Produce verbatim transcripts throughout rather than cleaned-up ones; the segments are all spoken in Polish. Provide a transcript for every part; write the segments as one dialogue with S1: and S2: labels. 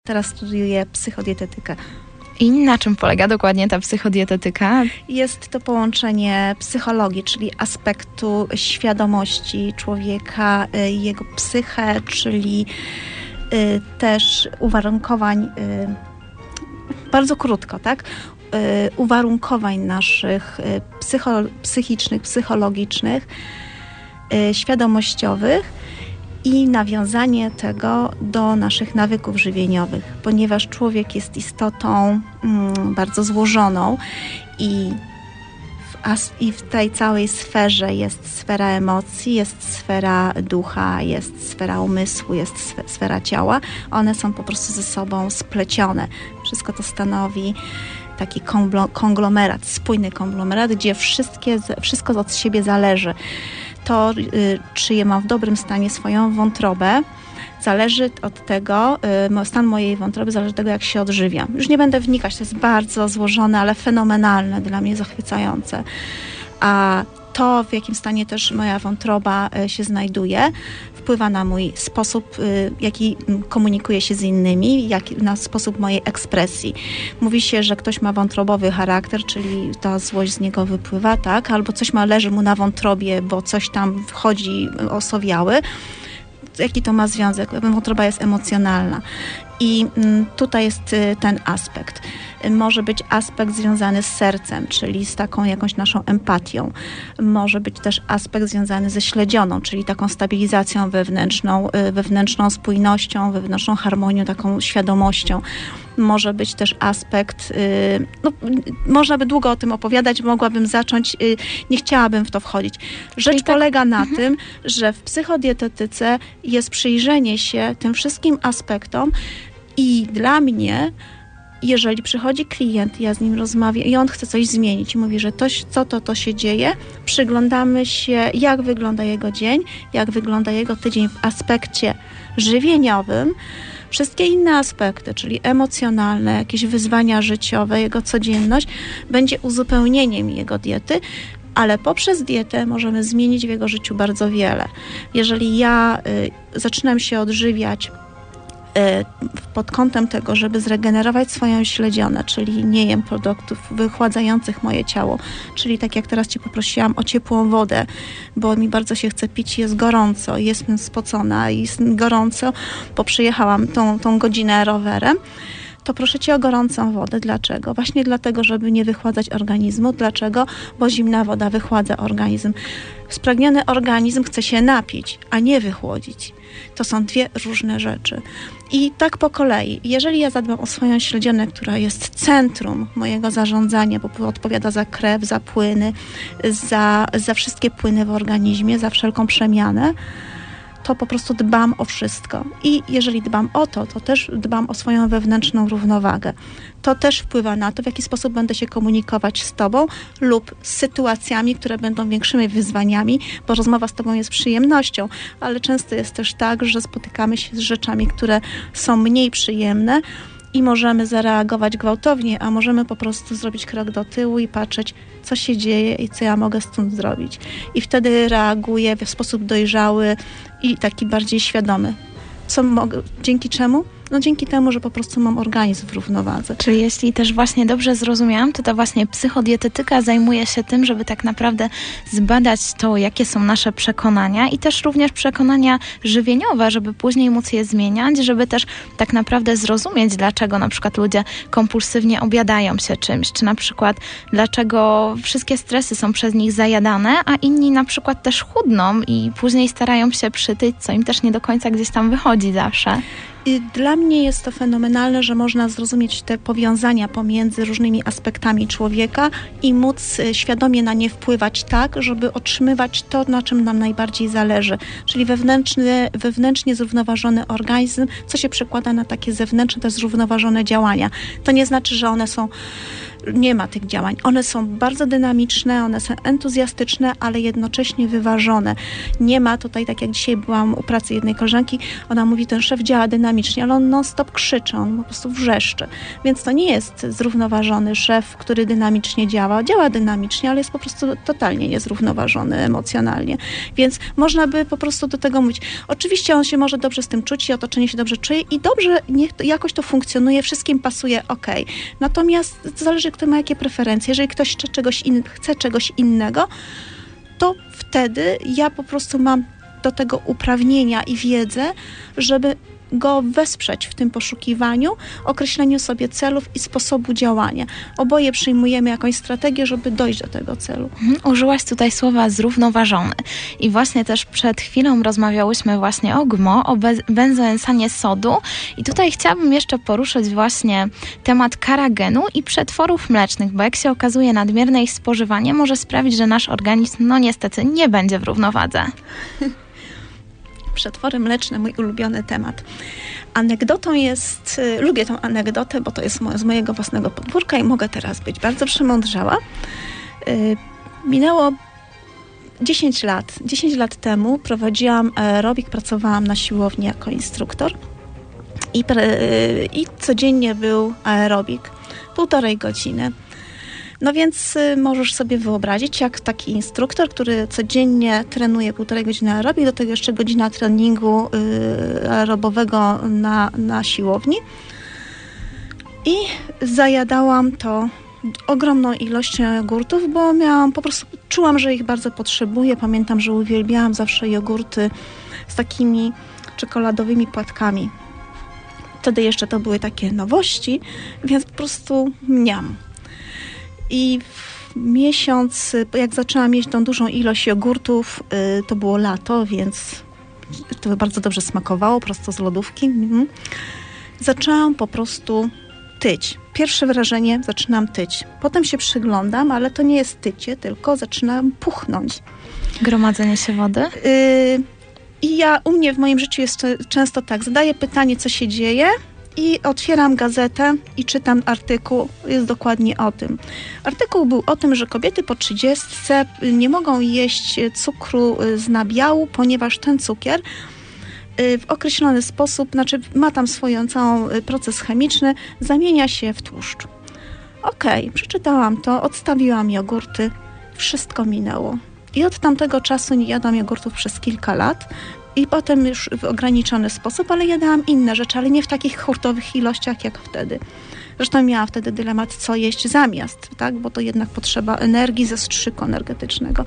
S1: Teraz studiuję psychodietetykę.
S2: I na czym polega dokładnie ta psychodietetyka?
S1: Jest to połączenie psychologii, czyli aspektu świadomości człowieka, jego psychę, czyli też uwarunkowań, bardzo krótko, tak? Uwarunkowań naszych psycho, psychicznych, psychologicznych, świadomościowych i nawiązanie tego do naszych nawyków żywieniowych, ponieważ człowiek jest istotą mm, bardzo złożoną i w, as, i w tej całej sferze jest sfera emocji, jest sfera ducha, jest sfera umysłu, jest sfera ciała. One są po prostu ze sobą splecione. Wszystko to stanowi taki konglomerat, spójny konglomerat, gdzie wszystkie, wszystko od siebie zależy. To, czy ja mam w dobrym stanie swoją wątrobę, zależy od tego, stan mojej wątroby zależy od tego, jak się odżywiam. Już nie będę wnikać, to jest bardzo złożone, ale fenomenalne, dla mnie zachwycające. A to, w jakim stanie też moja wątroba się znajduje, wpływa na mój sposób, jaki komunikuję się z innymi, jak, na sposób mojej ekspresji. Mówi się, że ktoś ma wątrobowy charakter, czyli ta złość z niego wypływa, tak? Albo coś ma, leży mu na wątrobie, bo coś tam wchodzi osowiały. Jaki to ma związek? Wątroba jest emocjonalna. I tutaj jest ten aspekt. Może być aspekt związany z sercem, czyli z taką jakąś naszą empatią. Może być też aspekt związany ze śledzioną, czyli taką stabilizacją wewnętrzną, wewnętrzną spójnością, wewnętrzną harmonią, taką świadomością. Może być też aspekt, no, można by długo o tym opowiadać, mogłabym zacząć, nie chciałabym w to wchodzić. Rzecz tak polega na mhm. tym, że w psychodietetyce jest przyjrzenie się tym wszystkim aspektom i dla mnie, jeżeli przychodzi klient, ja z nim rozmawiam i on chce coś zmienić i mówi, że to, co to, to się dzieje, przyglądamy się, jak wygląda jego dzień, jak wygląda jego tydzień w aspekcie żywieniowym, wszystkie inne aspekty, czyli emocjonalne, jakieś wyzwania życiowe, jego codzienność, będzie uzupełnieniem jego diety, ale poprzez dietę możemy zmienić w jego życiu bardzo wiele. Jeżeli ja y, zaczynam się odżywiać pod kątem tego, żeby zregenerować swoją śledzionę, czyli nie jem produktów wychładzających moje ciało, czyli tak jak teraz Cię poprosiłam o ciepłą wodę, bo mi bardzo się chce pić, jest gorąco, jestem spocona, jest gorąco, bo przyjechałam tą, tą godzinę rowerem, to proszę Cię o gorącą wodę. Dlaczego? Właśnie dlatego, żeby nie wychładzać organizmu. Dlaczego? Bo zimna woda wychładza organizm. Spragniony organizm chce się napić, a nie wychłodzić. To są dwie różne rzeczy. I tak po kolei. Jeżeli ja zadbam o swoją śledzionę, która jest centrum mojego zarządzania, bo odpowiada za krew, za płyny, za, za wszystkie płyny w organizmie, za wszelką przemianę, to po prostu dbam o wszystko. I jeżeli dbam o to, to też dbam o swoją wewnętrzną równowagę. To też wpływa na to, w jaki sposób będę się komunikować z Tobą lub z sytuacjami, które będą większymi wyzwaniami, bo rozmowa z Tobą jest przyjemnością, ale często jest też tak, że spotykamy się z rzeczami, które są mniej przyjemne i możemy zareagować gwałtownie, a możemy po prostu zrobić krok do tyłu i patrzeć, co się dzieje i co ja mogę stąd zrobić. I wtedy reaguję w sposób dojrzały i taki bardziej świadomy. Co mogę, dzięki czemu? No dzięki temu, że po prostu mam organizm w równowadze.
S2: Czyli jeśli też właśnie dobrze zrozumiałam, to ta właśnie psychodietetyka zajmuje się tym, żeby tak naprawdę zbadać to, jakie są nasze przekonania i też również przekonania żywieniowe, żeby później móc je zmieniać, żeby też tak naprawdę zrozumieć, dlaczego na przykład ludzie kompulsywnie objadają się czymś, czy na przykład dlaczego wszystkie stresy są przez nich zajadane, a inni na przykład też chudną i później starają się przytyć, co im też nie do końca gdzieś tam wychodzi zawsze.
S1: I dla mnie jest to fenomenalne, że można zrozumieć te powiązania pomiędzy różnymi aspektami człowieka i móc świadomie na nie wpływać tak, żeby otrzymywać to, na czym nam najbardziej zależy. Czyli wewnętrzny, wewnętrznie zrównoważony organizm, co się przekłada na takie zewnętrzne, te zrównoważone działania. To nie znaczy, że one są Nie ma tych działań. One są bardzo dynamiczne, one są entuzjastyczne, ale jednocześnie wyważone. Nie ma tutaj, tak jak dzisiaj byłam u pracy jednej koleżanki, ona mówi, ten szef działa dynamicznie, ale on non-stop krzyczy, on po prostu wrzeszczy. Więc to nie jest zrównoważony szef, który dynamicznie działa. Działa dynamicznie, ale jest po prostu totalnie niezrównoważony emocjonalnie. Więc można by po prostu do tego mówić. Oczywiście on się może dobrze z tym czuć i otoczenie się dobrze czuje i dobrze, niech to, jakoś to funkcjonuje, wszystkim pasuje, okej. Okay. Natomiast zależy, kto ma jakie preferencje. Jeżeli ktoś chce czegoś, in, chce czegoś innego, to wtedy ja po prostu mam do tego uprawnienia i wiedzę, żeby go wesprzeć w tym poszukiwaniu, określeniu sobie celów i sposobu działania. Oboje przyjmujemy jakąś strategię, żeby dojść do tego celu.
S2: Mhm. Użyłaś tutaj słowa zrównoważony. I właśnie też przed chwilą rozmawiałyśmy właśnie o G M O, o be- benzoensanie sodu. I tutaj chciałabym jeszcze poruszyć właśnie temat karagenu i przetworów mlecznych, bo jak się okazuje, nadmierne ich spożywanie może sprawić, że nasz organizm, no niestety, nie będzie w równowadze.
S1: Przetwory mleczne, mój ulubiony temat. Anegdotą jest, y, lubię tą anegdotę, bo to jest mo- z mojego własnego podwórka i mogę teraz być bardzo przemądrzała. Y, minęło dziesięć lat. dziesięć lat temu prowadziłam aerobik, pracowałam na siłowni jako instruktor i, pre, y, i codziennie był aerobik, półtorej godziny. No więc y, możesz sobie wyobrazić, jak taki instruktor, który codziennie trenuje półtorej godziny aerobik, do tego jeszcze godzina treningu y, aerobowego na, na siłowni. I zajadałam to ogromną ilością jogurtów, bo miałam, po prostu czułam, że ich bardzo potrzebuję. Pamiętam, że uwielbiałam zawsze jogurty z takimi czekoladowymi płatkami. Wtedy jeszcze to były takie nowości, więc po prostu mniam. I w miesiąc, jak zaczęłam mieć tą dużą ilość jogurtów, to było lato, więc to bardzo dobrze smakowało, prosto z lodówki. Zaczęłam po prostu tyć. Pierwsze wrażenie, zaczynam tyć. Potem się przyglądam, ale to nie jest tycie, tylko zaczynam puchnąć.
S2: Gromadzenie się wody?
S1: I ja, u mnie w moim życiu jest często tak, zadaję pytanie, co się dzieje, i otwieram gazetę i czytam artykuł, jest dokładnie o tym. Artykuł był o tym, że kobiety po trzydziestce nie mogą jeść cukru z nabiału, ponieważ ten cukier w określony sposób, znaczy ma tam swoją całą proces chemiczny, zamienia się w tłuszcz. Okej, okay, przeczytałam to, odstawiłam jogurty, wszystko minęło. I od tamtego czasu nie jadłam jogurtów przez kilka lat. I potem już w ograniczony sposób, ale jadałam inne rzeczy, ale nie w takich hurtowych ilościach jak wtedy. Zresztą miałam wtedy dylemat, co jeść zamiast, tak? Bo to jednak potrzeba energii, zastrzyku energetycznego.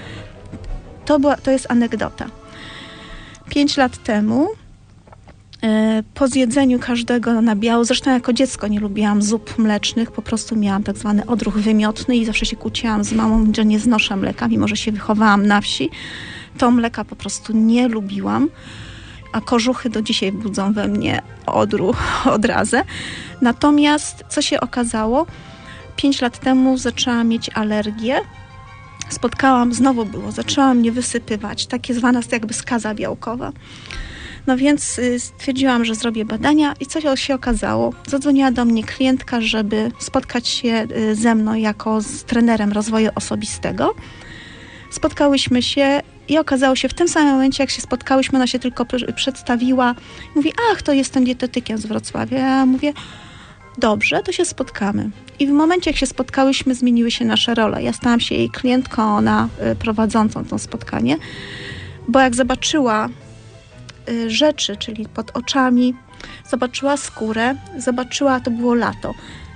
S1: To, była, to jest anegdota. Pięć lat temu yy, po zjedzeniu każdego nabiału, zresztą jako dziecko nie lubiłam zup mlecznych, po prostu miałam tak zwany odruch wymiotny i zawsze się kłóciłam z mamą, że nie znoszę mleka, mimo że się wychowałam na wsi. To mleka po prostu nie lubiłam, a kożuchy do dzisiaj budzą we mnie odruch, odrazę. Natomiast co się okazało? Pięć lat temu zaczęłam mieć alergię. Spotkałam, znowu było, zaczęła mnie wysypywać, takie zwana jakby skaza białkowa. No więc stwierdziłam, że zrobię badania i co się okazało? Zadzwoniła do mnie klientka, żeby spotkać się ze mną jako z trenerem rozwoju osobistego. Spotkałyśmy się i okazało się w tym samym momencie, jak się spotkałyśmy, ona się tylko przedstawiła. Mówi, ach, to jestem dietetykiem z Wrocławia. Ja mówię, dobrze, to się spotkamy. I w momencie, jak się spotkałyśmy, zmieniły się nasze role. Ja stałam się jej klientką, ona prowadzącą to spotkanie. Bo jak zobaczyła rzeczy, czyli pod oczami, zobaczyła skórę, zobaczyła, to było lato,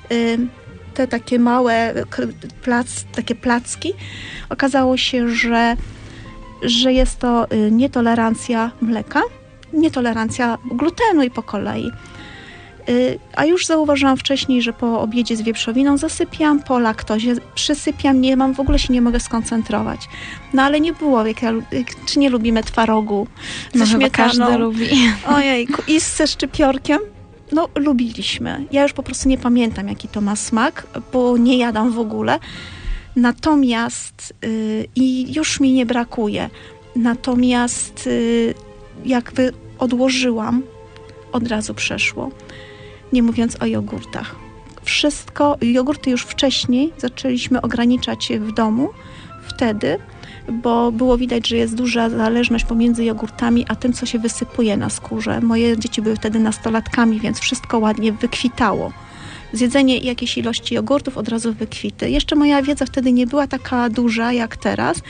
S1: te takie małe plac, takie placki, okazało się, że, że jest to nietolerancja mleka, nietolerancja glutenu i po kolei. A już zauważyłam wcześniej, że po obiedzie z wieprzowiną zasypiam, po laktozie przysypiam, nie mam, w ogóle się nie mogę skoncentrować. No ale nie było, jak ja, czy nie lubimy twarogu ze
S2: no,
S1: śmietaną?
S2: Każdy lubi.
S1: Ojejku, i ze szczypiorkiem? No lubiliśmy. Ja już po prostu nie pamiętam, jaki to ma smak, bo nie jadam w ogóle. Natomiast yy, i już mi nie brakuje. Natomiast yy, jakby odłożyłam, od razu przeszło. Nie mówiąc o jogurtach. Wszystko, jogurty już wcześniej zaczęliśmy ograniczać w domu, wtedy, bo było widać, że jest duża zależność pomiędzy jogurtami, a tym, co się wysypuje na skórze. Moje dzieci były wtedy nastolatkami, więc wszystko ładnie wykwitało. Zjedzenie jakiejś ilości jogurtów od razu wykwity. Jeszcze moja wiedza wtedy nie była taka duża jak teraz.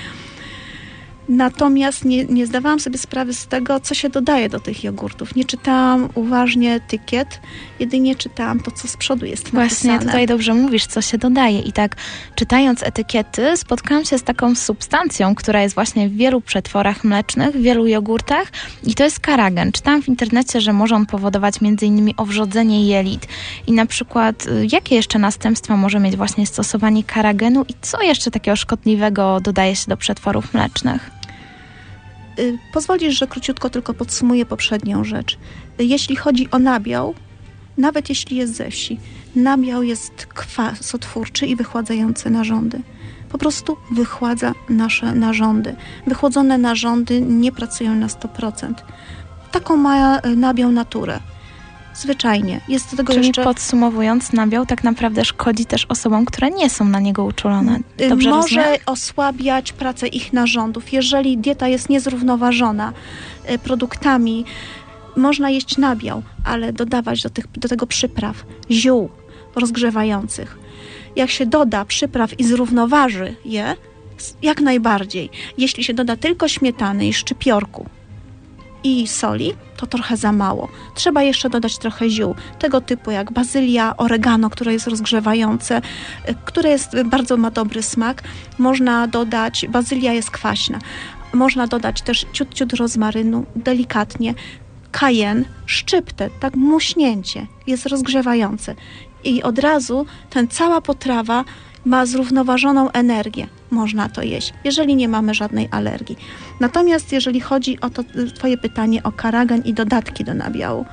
S1: Natomiast nie, nie zdawałam sobie sprawy z tego, co się dodaje do tych jogurtów. Nie czytałam uważnie etykiet, jedynie czytałam to, co z przodu jest napisane.
S2: Właśnie, tutaj dobrze mówisz, co się dodaje. I tak czytając etykiety spotkałam się z taką substancją, która jest właśnie w wielu przetworach mlecznych, w wielu jogurtach i to jest karagen. Czytałam w internecie, że może on powodować między innymi owrzodzenie jelit. I na przykład jakie jeszcze następstwa może mieć właśnie stosowanie karagenu i co jeszcze takiego szkodliwego dodaje się do przetworów mlecznych?
S1: Pozwolisz, że króciutko tylko podsumuję poprzednią rzecz. Jeśli chodzi o nabiał, nawet jeśli jest ze wsi, nabiał jest kwasotwórczy i wychładzający narządy. Po prostu wychładza nasze narządy. Wychłodzone narządy nie pracują na sto procent. Taką ma nabiał naturę. Zwyczajnie. Jest do tego
S2: Czyli
S1: jeszcze...
S2: podsumowując, nabiał tak naprawdę szkodzi też osobom, które nie są na niego uczulone. Dobrze
S1: Może
S2: rozumiem?
S1: osłabiać pracę ich narządów. Jeżeli dieta jest niezrównoważona produktami, można jeść nabiał, ale dodawać do, tych, do tego przypraw, ziół rozgrzewających. Jak się doda przypraw i zrównoważy je, jak najbardziej. Jeśli się doda tylko śmietany i szczypiorku i soli, to trochę za mało. Trzeba jeszcze dodać trochę ziół, tego typu jak bazylia, oregano, które jest rozgrzewające, które jest, bardzo ma dobry smak. Można dodać, bazylia jest kwaśna, można dodać też ciut, ciut rozmarynu, delikatnie, kajen, szczyptę, tak muśnięcie, jest rozgrzewające. I od razu ten cała potrawa ma zrównoważoną energię. Można to jeść, jeżeli nie mamy żadnej alergii. Natomiast jeżeli chodzi o to twoje pytanie o karagen i dodatki do nabiału.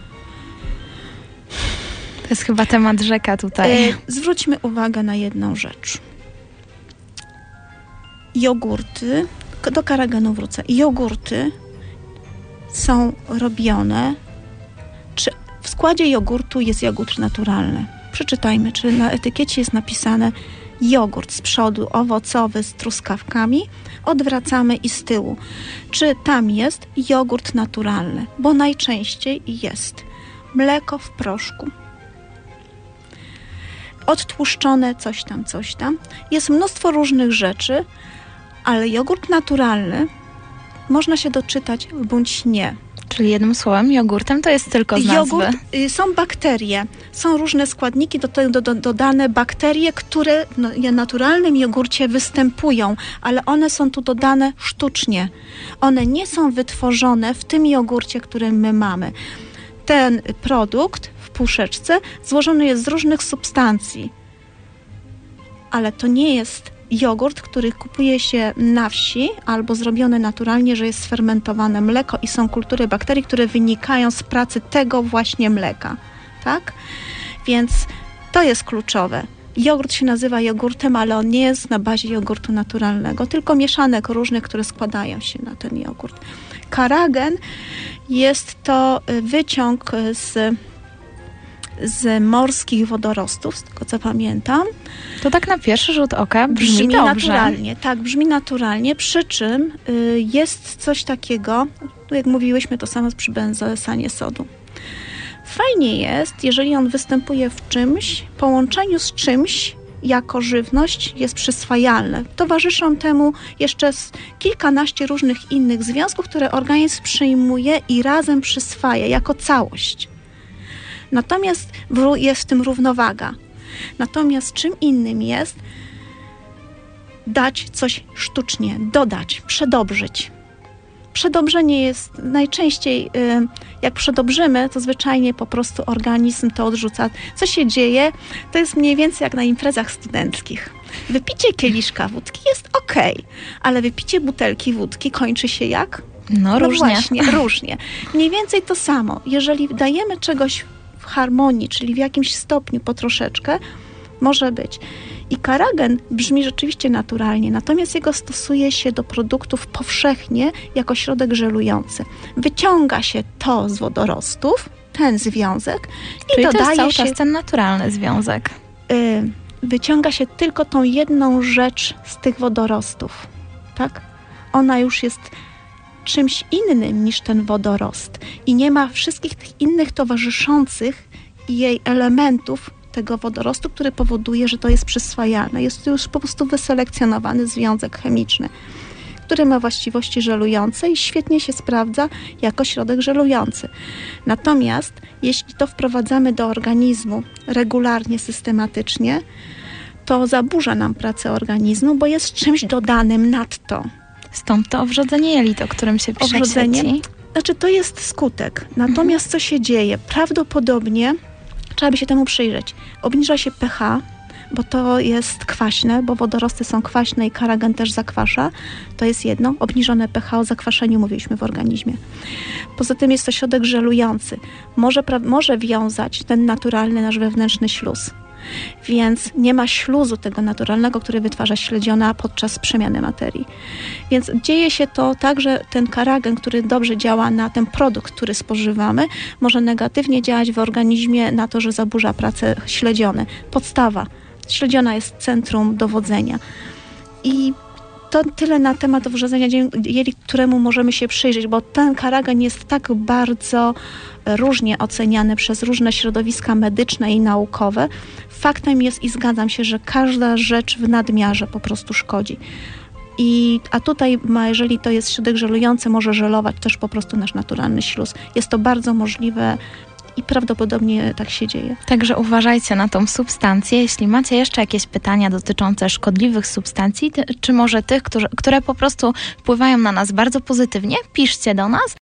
S2: To jest chyba temat rzeka tutaj.
S1: E, zwróćmy uwagę na jedną rzecz. Jogurty, do karagenu wrócę. Jogurty są robione, czy w składzie jogurtu jest jogurt naturalny. Przeczytajmy, czy na etykiecie jest napisane jogurt z przodu owocowy z truskawkami, odwracamy i z tyłu. Czy tam jest jogurt naturalny? Bo najczęściej jest mleko w proszku, odtłuszczone coś tam, coś tam. Jest mnóstwo różnych rzeczy, ale jogurt naturalny można się doczytać bądź nie.
S2: Czyli jednym słowem jogurtem to jest tylko z nazwy.
S1: Jogurt, y, są bakterie, są różne składniki do tego do, do, dodane, bakterie, które no, w naturalnym jogurcie występują, ale one są tu dodane sztucznie. One nie są wytworzone w tym jogurcie, który my mamy. Ten produkt w puszeczce złożony jest z różnych substancji, ale to nie jest jogurt, który kupuje się na wsi albo zrobiony naturalnie, że jest sfermentowane mleko i są kultury bakterii, które wynikają z pracy tego właśnie mleka, tak? Więc to jest kluczowe. Jogurt się nazywa jogurtem, ale on nie jest na bazie jogurtu naturalnego, tylko mieszanek różnych, które składają się na ten jogurt. Karagen jest to wyciąg z z morskich wodorostów, z tego co pamiętam.
S2: To tak na pierwszy rzut oka brzmi,
S1: brzmi
S2: dobrze.
S1: naturalnie. Tak, brzmi naturalnie, przy czym y, jest coś takiego, jak mówiłyśmy, to samo przy benzoesanie sodu. Fajnie jest, jeżeli on występuje w czymś, połączeniu z czymś, jako żywność jest przyswajalne. Towarzyszą temu jeszcze kilkanaście różnych innych związków, które organizm przyjmuje i razem przyswaja jako całość. Natomiast jest w tym równowaga. Natomiast czym innym jest dać coś sztucznie, dodać, przedobrzyć. Przedobrzenie jest najczęściej, jak przedobrzymy, to zwyczajnie po prostu organizm to odrzuca. Co się dzieje? To jest mniej więcej jak na imprezach studenckich. Wypicie kieliszka wódki jest okej, okay, ale wypicie butelki wódki kończy się jak?
S2: No,
S1: no
S2: różnie.
S1: Właśnie, różnie. Mniej więcej to samo. Jeżeli dajemy czegoś w harmonii, czyli w jakimś stopniu po troszeczkę, może być. I karagen brzmi rzeczywiście naturalnie, natomiast jego stosuje się do produktów powszechnie jako środek żelujący. Wyciąga się to z wodorostów, ten związek i
S2: Czyli
S1: dodaje
S2: to jest cały
S1: się,
S2: czas ten naturalny związek.
S1: y, wyciąga się tylko tą jedną rzecz z tych wodorostów, tak? Ona już jest czymś innym niż ten wodorost i nie ma wszystkich tych innych towarzyszących jej elementów tego wodorostu, który powoduje, że to jest przyswajalne. Jest to już po prostu wyselekcjonowany związek chemiczny, który ma właściwości żelujące i świetnie się sprawdza jako środek żelujący. Natomiast jeśli to wprowadzamy do organizmu regularnie, systematycznie, to zaburza nam pracę organizmu, bo jest czymś dodanym nadto.
S2: Stąd to owrzodzenie jelit, o którym się pisze
S1: Owrzodzenie,
S2: w sieci.
S1: znaczy to jest skutek. Natomiast mhm. co się dzieje? Prawdopodobnie trzeba by się temu przyjrzeć. Obniża się pH, bo to jest kwaśne, bo wodorosty są kwaśne i karagen też zakwasza. To jest jedno. Obniżone pH, o zakwaszeniu mówiliśmy w organizmie. Poza tym jest to środek żelujący. Może, pra- może wiązać ten naturalny nasz wewnętrzny śluz. Więc nie ma śluzu tego naturalnego, który wytwarza śledziona podczas przemiany materii. Więc dzieje się to tak, że ten karagen, który dobrze działa na ten produkt, który spożywamy, może negatywnie działać w organizmie na to, że zaburza pracę śledziony. Podstawa. Śledziona jest centrum dowodzenia. I to tyle na temat owrzodzenia jelit, któremu możemy się przyjrzeć, bo ten karagen jest tak bardzo różnie oceniany przez różne środowiska medyczne i naukowe. Faktem jest i zgadzam się, że każda rzecz w nadmiarze po prostu szkodzi. I, a tutaj, ma, jeżeli to jest środek żelujący, może żelować też po prostu nasz naturalny śluz. Jest to bardzo możliwe i prawdopodobnie tak się dzieje.
S2: Także uważajcie na tą substancję. Jeśli macie jeszcze jakieś pytania dotyczące szkodliwych substancji, ty, czy może tych, którzy, które po prostu wpływają na nas bardzo pozytywnie, piszcie do nas.